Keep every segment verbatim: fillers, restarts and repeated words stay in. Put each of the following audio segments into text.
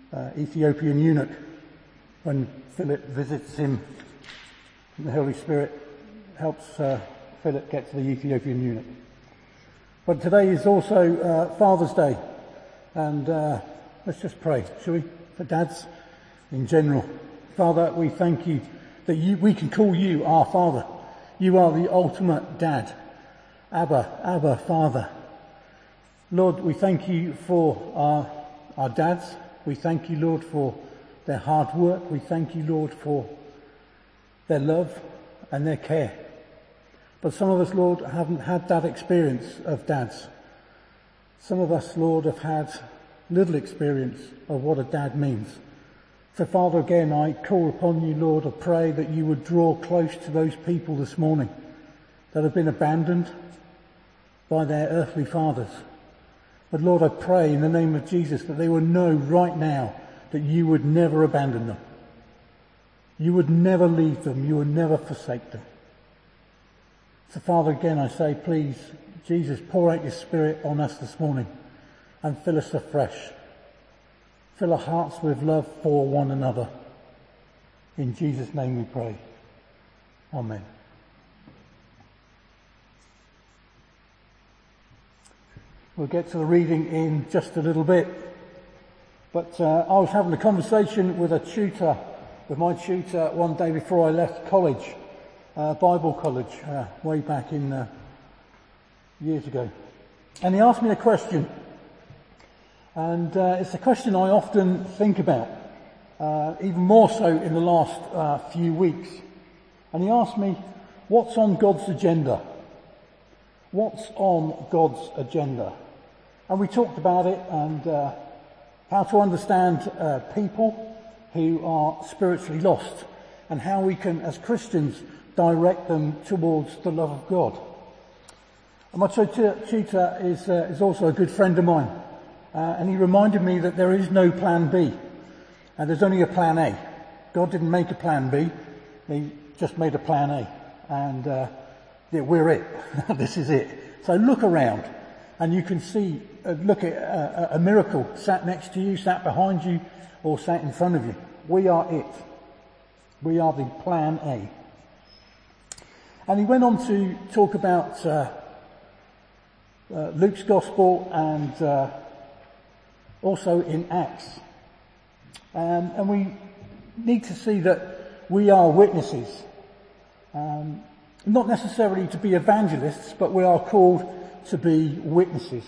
uh, Ethiopian eunuch when Philip visits him. The Holy Spirit helps uh, Philip get to the Ethiopian eunuch. But today is also uh, Father's Day, and uh, let's just pray, shall we, for dads in general. Father, we thank you that you, we can call you our Father. You are the ultimate dad. Abba, Abba, Father. Lord, we thank you for our, our dads. We thank you, Lord, for their hard work. We thank you, Lord, for their love and their care. But some of us, Lord, haven't had that experience of dads. Some of us, Lord, have had little experience of what a dad means. So, Father, again, I call upon you, Lord, I pray that you would draw close to those people this morning that have been abandoned by their earthly fathers. But, Lord, I pray in the name of Jesus that they would know right now that you would never abandon them. You would never leave them. You would never forsake them. So, Father, again, I say, please, Jesus, pour out your Spirit on us this morning and fill us afresh. Fill our hearts with love for one another. In Jesus' name we pray. Amen. We'll get to the reading in just a little bit. But uh, I was having a conversation with a tutor, with my tutor one day before I left college. Uh, Bible college, uh, way back in uh, years ago. And he asked me a question. And uh, it's a question I often think about, uh, even more so in the last uh, few weeks. And he asked me, what's on God's agenda? What's on God's agenda? And we talked about it and uh, how to understand uh, people who are spiritually lost and how we can, as Christians, direct them towards the love of God. And my tutor is, uh, is also a good friend of mine. Uh, and he reminded me that there is no plan B. And there's only a plan A. God didn't make a plan B. He just made a plan A. And uh, yeah, we're it. This is it. So look around and you can see, uh, look at uh, a miracle sat next to you, sat behind you, or sat in front of you. We are it. We are the plan A. And he went on to talk about uh, uh, Luke's Gospel and uh, also in Acts. Um, and we need to see that we are witnesses. Um, not necessarily to be evangelists, but we are called to be witnesses.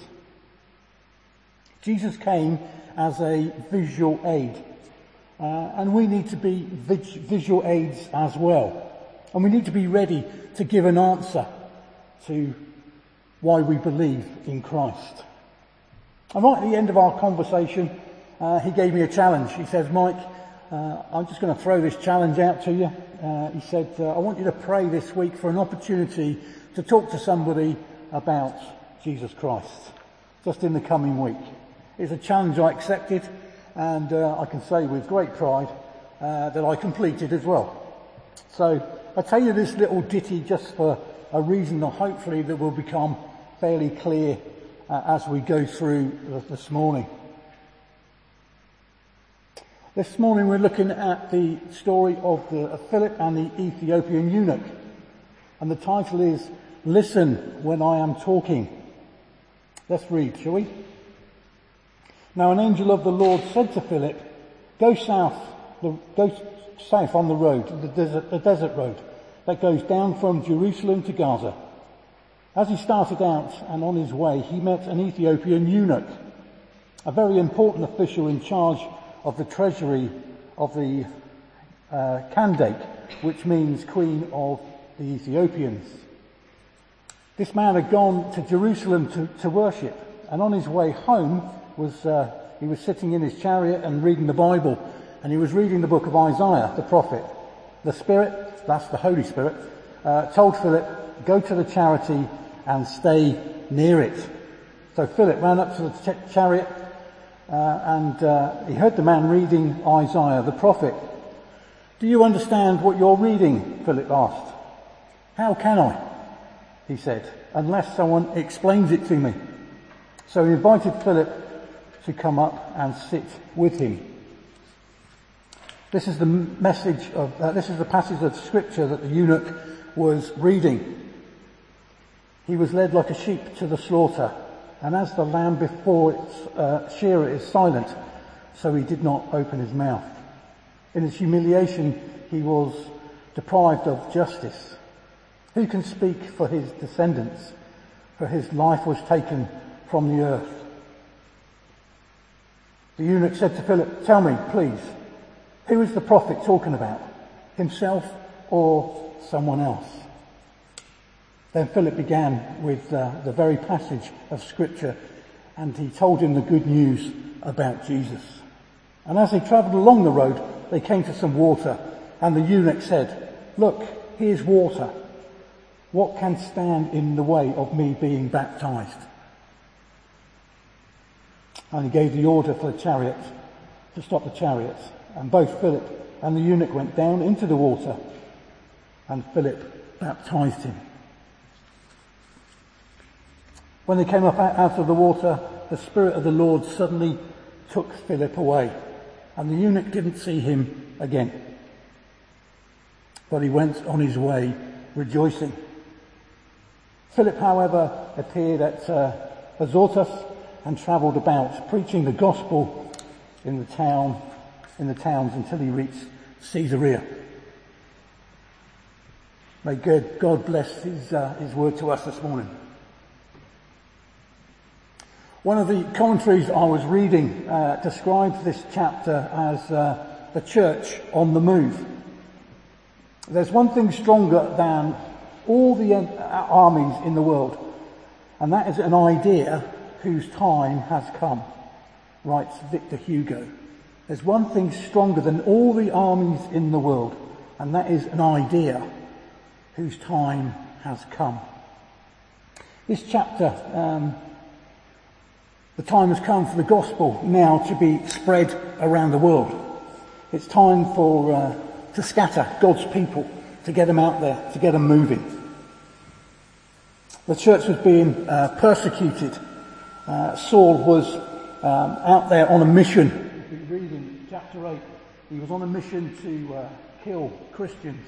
Jesus came as a visual aid. Uh, and we need to be vis- visual aids as well. And we need to be ready to give an answer to why we believe in Christ. And right at the end of our conversation, uh, he gave me a challenge. He says, Mike, uh, I'm just going to throw this challenge out to you. Uh, he said, uh, I want you to pray this week for an opportunity to talk to somebody about Jesus Christ, just in the coming week. It's a challenge I accepted, and uh, I can say with great pride uh, that I completed as well. So I tell you this little ditty just for a reason that hopefully that will become fairly clear uh, as we go through this morning. This morning we're looking at the story of, the, of Philip and the Ethiopian eunuch. And the title is, Listen When I Am Talking. Let's read, shall we? Now an angel of the Lord said to Philip, Go south, the, go south on the road, the desert, the desert road that goes down from Jerusalem to Gaza. As he started out and on his way, he met an Ethiopian eunuch, a very important official in charge of the treasury of the uh, Kandake, which means Queen of the Ethiopians. This man had gone to Jerusalem to, to worship, and on his way home was uh, he was sitting in his chariot and reading the Bible. And he was reading the book of Isaiah, the prophet. The Spirit, that's the Holy Spirit, uh, told Philip, go to the charity and stay near it. So Philip ran up to the ch- chariot uh, and uh, he heard the man reading Isaiah, the prophet. Do you understand what you're reading? Philip asked. How can I? He said, unless someone explains it to me. So he invited Philip to come up and sit with him. This is the message of, uh, this is the passage of scripture that the eunuch was reading. He was led like a sheep to the slaughter, and as the lamb before its uh, shearer is silent, so he did not open his mouth. In his humiliation, he was deprived of justice. Who can speak for his descendants? For his life was taken from the earth. The eunuch said to Philip, "Tell me, please, who is the prophet talking about? Himself or someone else?" Then Philip began with uh, the very passage of scripture, and he told him the good news about Jesus. And as they travelled along the road, they came to some water, and the eunuch said, "Look, here's water. What can stand in the way of me being baptized?" And he gave the order for the chariot to stop the chariots. And both Philip and the eunuch went down into the water, and Philip baptized him. When they came up out of the water, the Spirit of the Lord suddenly took Philip away, and the eunuch didn't see him again. But he went on his way rejoicing. Philip, however, appeared at uh, Azotus and travelled about, preaching the gospel in the town, in the towns until he reached Caesarea. May God, God bless his, uh, his word to us this morning. One of the commentaries I was reading uh, describes this chapter as uh, the church on the move. There's one thing stronger than all the uh, armies in the world, and that is an idea whose time has come, writes Victor Hugo. There's one thing stronger than all the armies in the world, and that is an idea whose time has come. This chapter, um, the time has come for the gospel now to be spread around the world. It's time for uh, to scatter God's people, to get them out there, to get them moving. The church was being uh, persecuted. Uh, Saul was um, out there on a mission. If you read in chapter eight, he was on a mission to uh, kill Christians.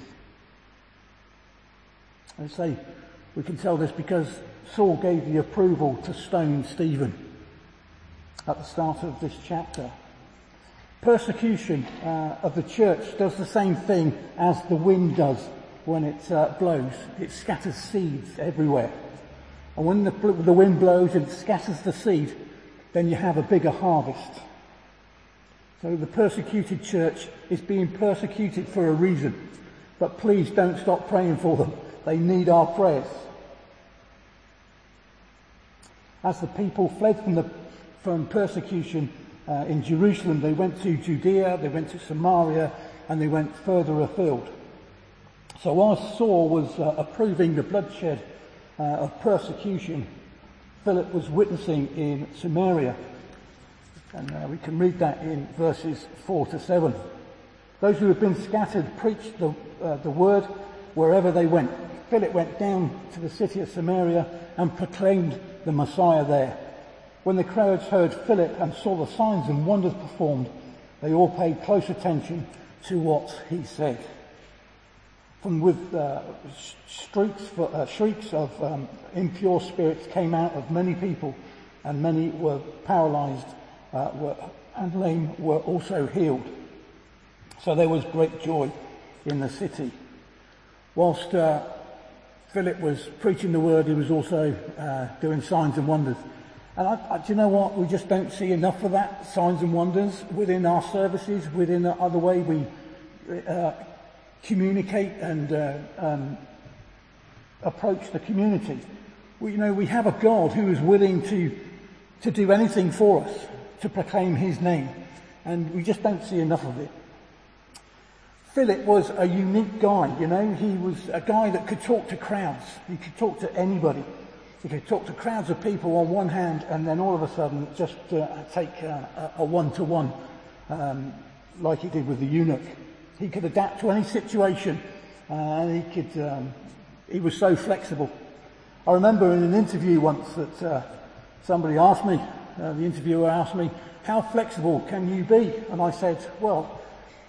I say we can tell this because Saul gave the approval to stone Stephen at the start of this chapter. Persecution uh, of the church does the same thing as the wind does when it uh, blows. It scatters seeds everywhere. And when the, the wind blows and scatters the seed, then you have a bigger harvest. So the persecuted church is being persecuted for a reason. But please don't stop praying for them. They need our prayers. As the people fled from the from persecution uh, in Jerusalem, they went to Judea, they went to Samaria, and they went further afield. So while Saul was uh, approving the bloodshed uh, of persecution, Philip was witnessing in Samaria. And uh, we can read that in verses four to seven. Those who had been scattered preached the, uh, the word wherever they went. Philip went down to the city of Samaria and proclaimed the Messiah there. When the crowds heard Philip and saw the signs and wonders performed, they all paid close attention to what he said. From with uh, shrieks, for, uh, shrieks of um, impure spirits came out of many people, and many were paralyzed uh, were, and lame were also healed. So there was great joy in the city. Whilst uh, Philip was preaching the word, he was also uh, doing signs and wonders. And I, I, do you know what? We just don't see enough of that, signs and wonders, within our services, within the other way we uh, communicate and uh, um, approach the community. We, you know, we have a God who is willing to to do anything for us, to proclaim his name, and we just don't see enough of it. Philip was a unique guy, you know. He was a guy that could talk to crowds. He could talk to anybody. He could talk to crowds of people on one hand, and then all of a sudden just uh, take uh, a one-to-one, um, like he did with the eunuch. He could adapt to any situation, uh, and he could. Um, he was so flexible. I remember in an interview once that uh, somebody asked me, uh, the interviewer asked me, "How flexible can you be?" And I said, "Well,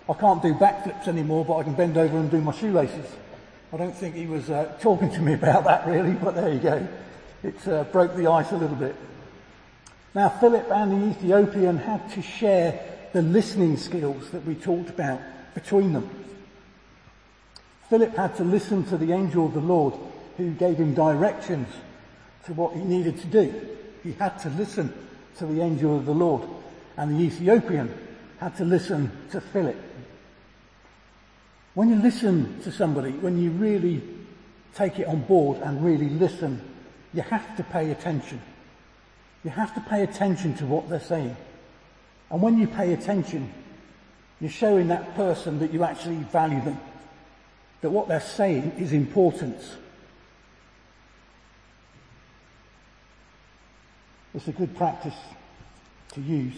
I can't do backflips anymore, but I can bend over and do my shoelaces. I don't think he was uh, talking to me about that really, but there you go. It uh, broke the ice a little bit. Now, Philip and the Ethiopian had to share the listening skills that we talked about between them. Philip had to listen to the angel of the Lord who gave him directions to what he needed to do. He had to listen to the angel of the Lord. And the Ethiopian had to listen to Philip. When you listen to somebody, when you really take it on board and really listen, you have to pay attention. You have to pay attention to what they're saying. And when you pay attention, you're showing that person that you actually value them, that what they're saying is important. It's a good practice to use.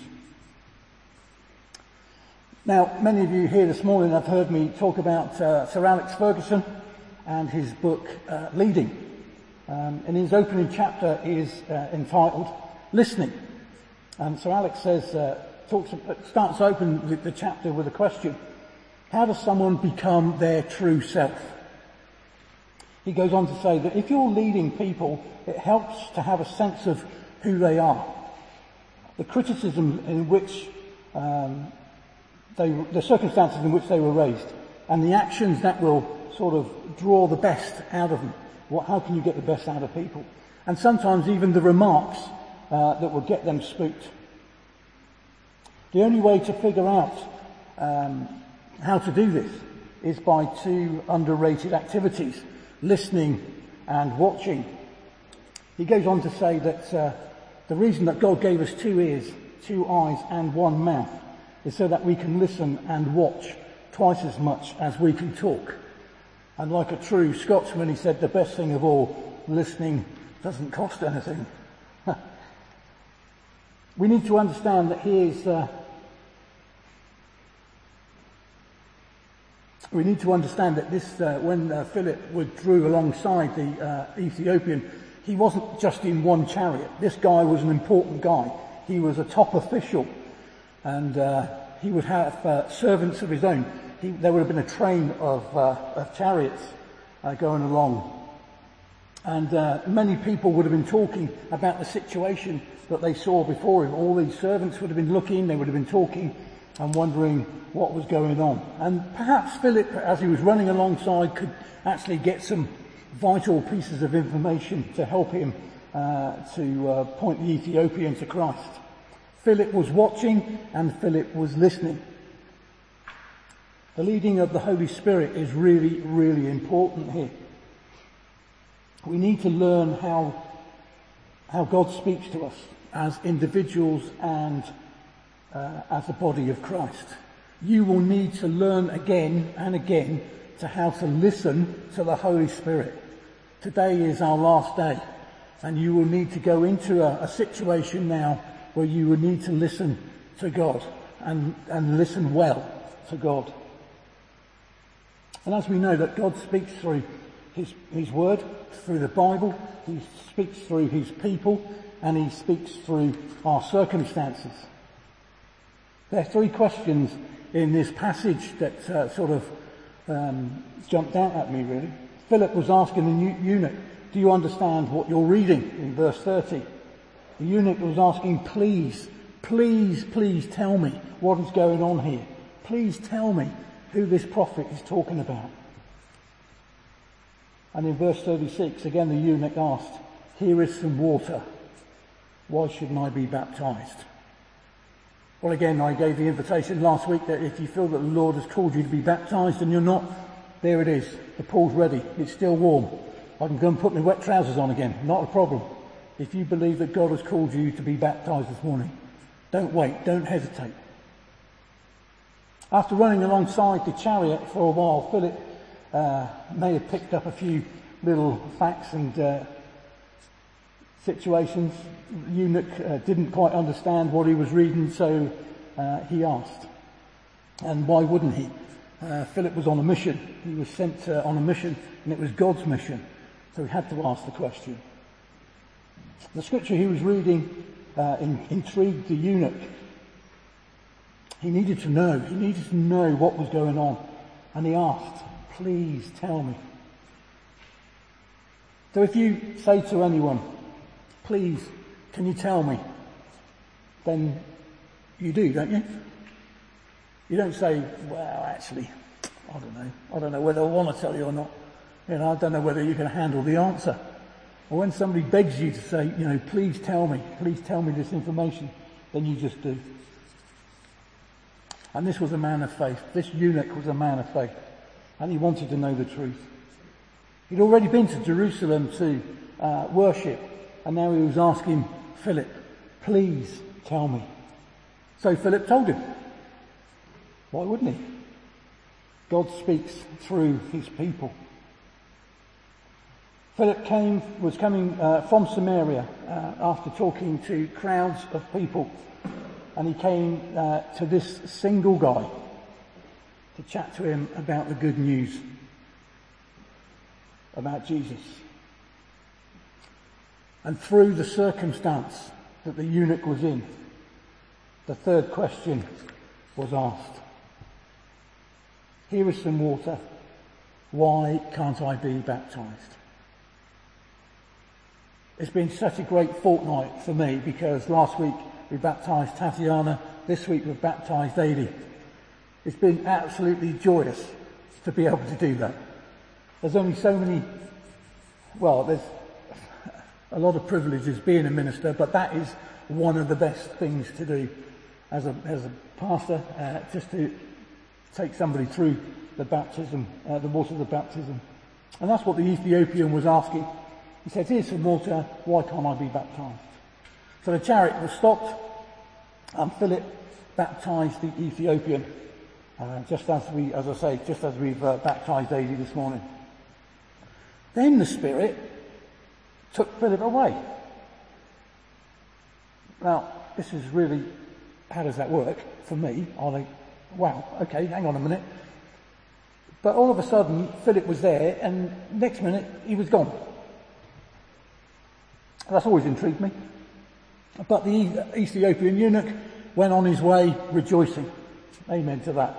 Now, many of you here this morning have heard me talk about uh, Sir Alex Ferguson and his book, uh, Leading. Um, and his opening chapter is uh, entitled Listening. And Sir Alex says, uh, talks, starts open the, the chapter with a question. How does someone become their true self? He goes on to say that if you're leading people, it helps to have a sense of who they are. The criticism in which um, they, the circumstances in which they were raised, and the actions that will sort of draw the best out of them. What, how can you get the best out of people? And sometimes even the remarks uh, that will get them spooked. The only way to figure out um, how to do this is by two underrated activities, listening and watching. He goes on to say that uh, the reason that God gave us two ears, two eyes and one mouth is so that we can listen and watch twice as much as we can talk. And like a true Scotsman, he said the best thing of all, listening doesn't cost anything. We need to understand that he is uh, we need to understand that this uh, when uh, Philip withdrew alongside the uh, Ethiopian, he wasn't just in one chariot. This guy was an important guy. He was a top official, and uh, he would have uh, servants of his own. He, there would have been a train of, uh, of chariots uh, going along. And uh, many people would have been talking about the situation that they saw before him. All these servants would have been looking, they would have been talking and wondering what was going on. And perhaps Philip, as he was running alongside, could actually get some vital pieces of information to help him uh, to uh, point the Ethiopian to Christ. Philip was watching and Philip was listening. The leading of the Holy Spirit is really, really important here. We need to learn how, how God speaks to us as individuals and uh, as the body of Christ. You will need to learn again and again to how to listen to the Holy Spirit. Today is our last day, and you will need to go into a, a situation now where you will need to listen to God and, and listen well to God. And as we know that God speaks through his, his word, through the Bible, he speaks through his people, and he speaks through our circumstances. There are three questions in this passage that uh, sort of um, jumped out at me really. Philip was asking the eunuch, do you understand what you're reading in verse thirty? The eunuch was asking, please, please, please tell me what is going on here. Please tell me who this prophet is talking about. And in verse thirty-six, again the eunuch asked, here is some water. Why shouldn't I be baptized? Well, again, I gave the invitation last week that if you feel that the Lord has called you to be baptized and you're not, there it is. The pool's ready. It's still warm. I can go and put my wet trousers on again. Not a problem. If you believe that God has called you to be baptized this morning, don't wait. Don't hesitate. After running alongside the chariot for a while, Philip uh, may have picked up a few little facts and uh, situations. The eunuch uh, didn't quite understand what he was reading, so uh, he asked. And why wouldn't he? Uh, Philip was on a mission. He was sent uh, on a mission, and it was God's mission. So he had to ask the question. The scripture he was reading uh, in, intrigued the eunuch. He needed to know. He needed to know what was going on. And he asked, please tell me. So if you say to anyone, please, can you tell me? Then you do, don't you? You don't say, well, actually, I don't know. I don't know whether I want to tell you or not. You know, I don't know whether you can handle the answer. Or when somebody begs you to say, you know, please tell me, please tell me this information, then you just do. And this was a man of faith. This eunuch was a man of faith. And he wanted to know the truth. He'd already been to Jerusalem to uh, worship. And now he was asking Philip, please tell me. So Philip told him. Why wouldn't he? God speaks through his people. Philip came, was coming uh, from Samaria uh, after talking to crowds of people. And he came uh, to this single guy to chat to him about the good news about Jesus. And through the circumstance that the eunuch was in, the third question was asked. Here is some water. Why can't I be baptized? It's been such a great fortnight for me because last week we baptised Tatiana, this week we've baptised Adi. It's been absolutely joyous to be able to do that. There's only so many, well, there's a lot of privileges being a minister, but that is one of the best things to do as a, as a pastor, uh, just to take somebody through the baptism, uh, the waters of baptism. And that's what the Ethiopian was asking. He said, here's some water, why can't I be baptised? So the chariot was stopped, and Philip baptised the Ethiopian, uh, just as we, as I say, just as we've uh, baptised Adi this morning. Then the Spirit took Philip away. Now, this is really, how does that work for me? I think, wow, okay, hang on a minute. But all of a sudden, Philip was there, and next minute, he was gone. That's always intrigued me. But the Ethiopian eunuch went on his way rejoicing. Amen to that.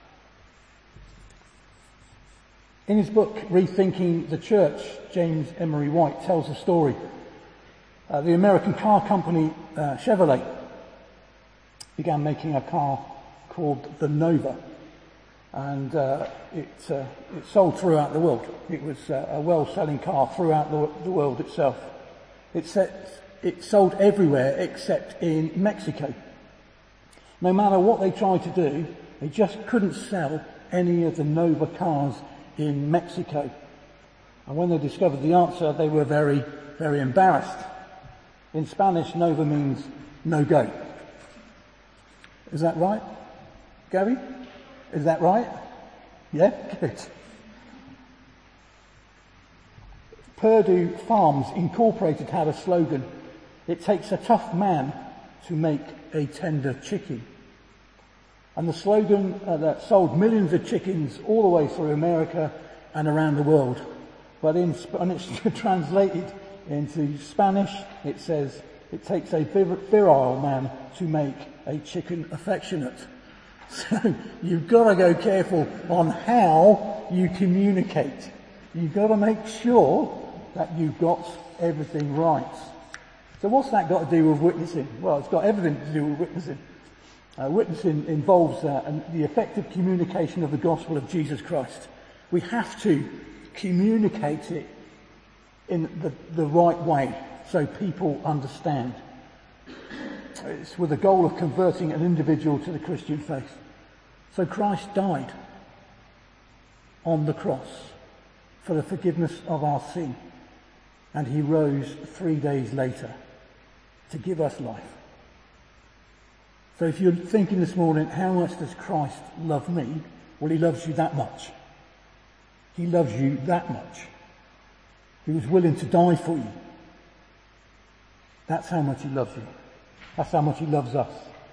In his book, Rethinking the Church, James Emery White tells a story. Uh, the American car company uh, Chevrolet began making a car called the Nova. And uh, it, uh, it sold throughout the world. It was uh, a well-selling car throughout the, the world itself. It, set, it sold everywhere except in Mexico. No matter what they tried to do, they just couldn't sell any of the Nova cars in Mexico. And when they discovered the answer, they were very, very embarrassed. In Spanish, Nova means no go. Is that right, Gary? Is that right? Yeah? Good. Purdue Farms Incorporated had a slogan, it takes a tough man to make a tender chicken. And the slogan uh, that sold millions of chickens all the way through America and around the world. But in Spanish, translated into Spanish, it says, it takes a virile man to make a chicken affectionate. So you've got to go careful on how you communicate. You've got to make sure that you've got everything right. So what's that got to do with witnessing? Well, it's got everything to do with witnessing. Uh, witnessing involves uh, an, the effective communication of the gospel of Jesus Christ. We have to communicate it in the, the right way so people understand. It's with the goal of converting an individual to the Christian faith. So Christ died on the cross for the forgiveness of our sin. And he rose three days later to give us life. So if you're thinking this morning, how much does Christ love me? Well, he loves you that much. He loves you that much. He was willing to die for you. That's how much he loves you. That's how much he loves us.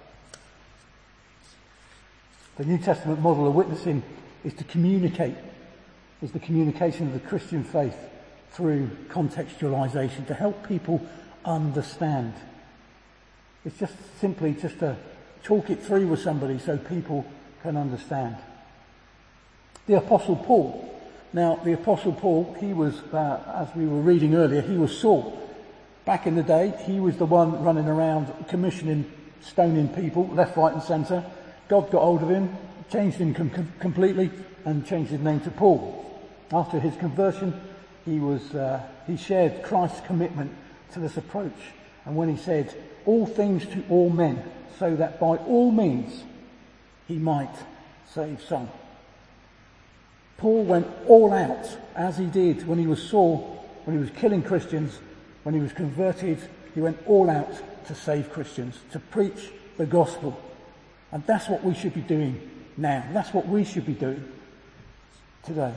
The New Testament model of witnessing is to communicate, is the communication of the Christian faith through contextualization, to help people understand. It's just simply just a talk it through with somebody so people can understand. The Apostle Paul. Now, the Apostle Paul, he was, uh, as we were reading earlier, he was Saul. Back in the day, he was the one running around commissioning, stoning people, left, right and centre. God got hold of him, changed him com- com- completely, and changed his name to Paul. After his conversion, he was uh, he shared Christ's commitment to this approach. And when he said, all things to all men, so that by all means he might save some. Paul went all out, as he did when he was Saul, when he was killing Christians, when he was converted. He went all out to save Christians, to preach the gospel. And that's what we should be doing now. That's what we should be doing today.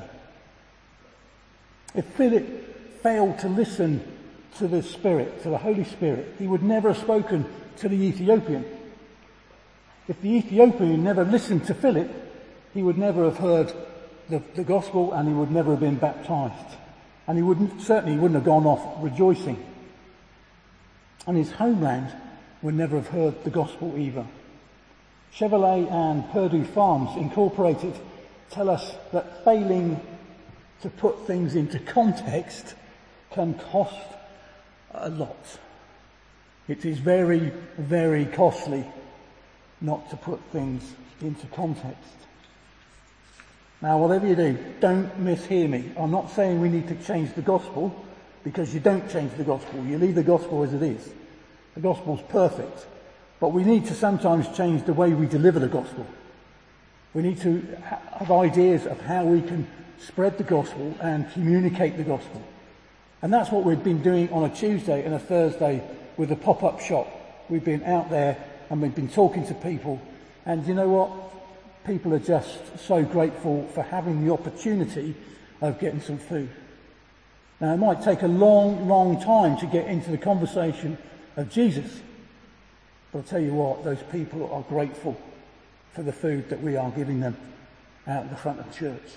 If Philip failed to listen to the Spirit, to the Holy Spirit, he would never have spoken to the Ethiopian. If the Ethiopian never listened to Philip, he would never have heard the, the gospel, and he would never have been baptized. And he wouldn't, certainly he wouldn't have gone off rejoicing. And his homeland would never have heard the gospel either. Chevrolet and Purdue Farms Incorporated tell us that failing to put things into context can cost a lot. It is very, very costly not to put things into context. Now, whatever you do, don't mishear me. I'm not saying we need to change the gospel, because you don't change the gospel. You leave the gospel as it is. The gospel's perfect. But we need to sometimes change the way we deliver the gospel. We need to have ideas of how we can spread the gospel and communicate the gospel. And that's what we've been doing on a Tuesday and a Thursday with the pop-up shop. We've been out there and we've been talking to people. And you know what? People are just so grateful for having the opportunity of getting some food. Now, it might take a long, long time to get into the conversation of Jesus. But I'll tell you what, those people are grateful for the food that we are giving them out in the front of the church.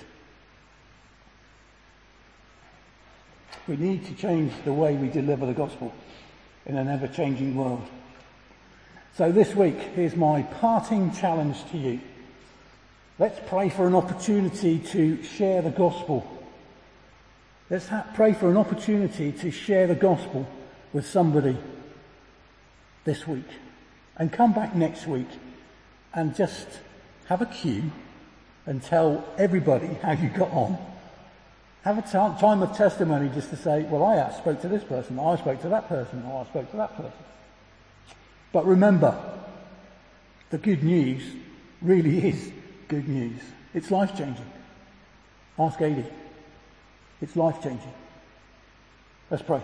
We need to change the way we deliver the gospel in an ever-changing world. So this week, here's my parting challenge to you. Let's pray for an opportunity to share the gospel. Let's ha- pray for an opportunity to share the gospel with somebody this week. And come back next week and just have a queue and tell everybody how you got on. Have a t- time of testimony just to say, well, I spoke to this person, I spoke to that person, or I spoke to that person. But remember, the good news really is good news. It's life-changing. Ask Adi. It's life-changing. Let's pray.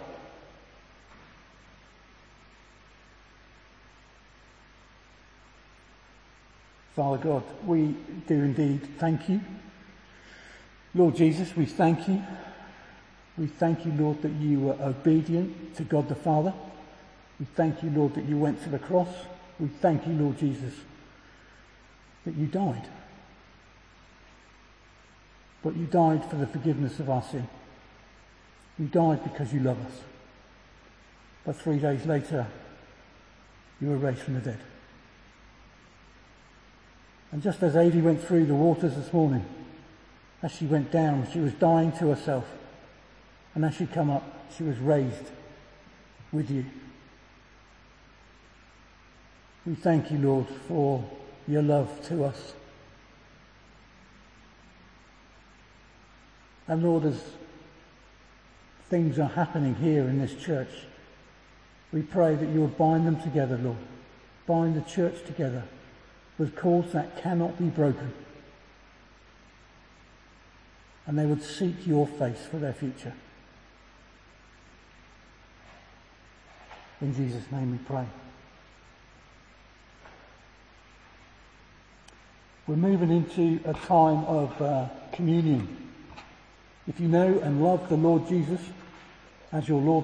Father God, we do indeed thank you. Lord Jesus, we thank you. We thank you, Lord, that you were obedient to God the Father. We thank you, Lord, that you went to the cross. We thank you, Lord Jesus, that you died. But you died for the forgiveness of our sin. You died because you love us. But three days later, you were raised from the dead. And just as Adi went through the waters this morning, as she went down, she was dying to herself. And as she come up, she was raised with you. We thank you, Lord, for your love to us. And Lord, as things are happening here in this church, we pray that you will bind them together, Lord. Bind the church together with cords that cannot be broken. And they would seek your face for their future. In Jesus' name we pray. We're moving into a time of uh, communion. If you know and love the Lord Jesus as your Lord